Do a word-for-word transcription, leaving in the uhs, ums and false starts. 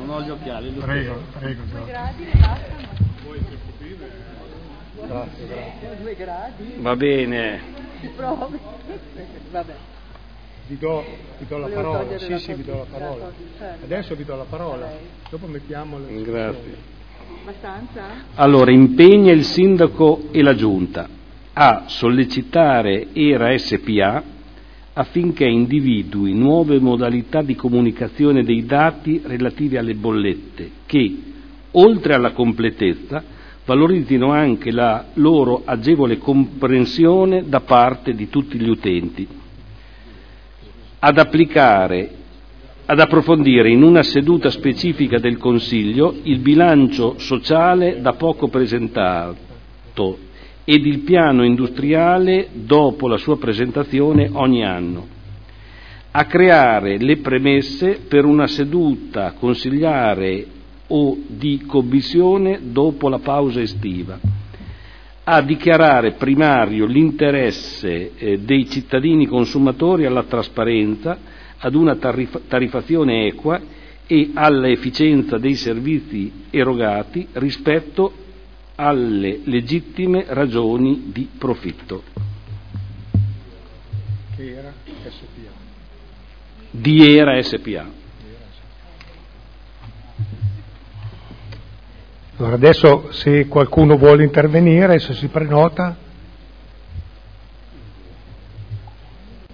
non ho gli occhiali. Prego, prego. Due gradi ne bastano. Grazie, grazie. Due gradi. Va bene. Si provi. Vabbè. Vi do, vi do la Volevo parola, togliere sì la sì vi do la cosa- parola. la cosa, certo. Adesso vi do la parola, A lei. dopo mettiamo le Grazie. Abbastanza? Allora, impegna il sindaco e la giunta a sollecitare E R A S P A affinché individui nuove modalità di comunicazione dei dati relativi alle bollette che, oltre alla completezza, valorizzino anche la loro agevole comprensione da parte di tutti gli utenti. Ad applicare, ad approfondire in una seduta specifica del Consiglio il bilancio sociale da poco presentato ed il piano industriale dopo la sua presentazione ogni anno, a creare le premesse per una seduta consigliare o di commissione dopo la pausa estiva, a dichiarare primario l'interesse eh, dei cittadini consumatori alla trasparenza, ad una tarif- tarifazione equa e all'efficienza dei servizi erogati rispetto alle legittime ragioni di profitto. che era S P A. Di E R A S P A. Allora adesso se qualcuno vuole intervenire, se si prenota.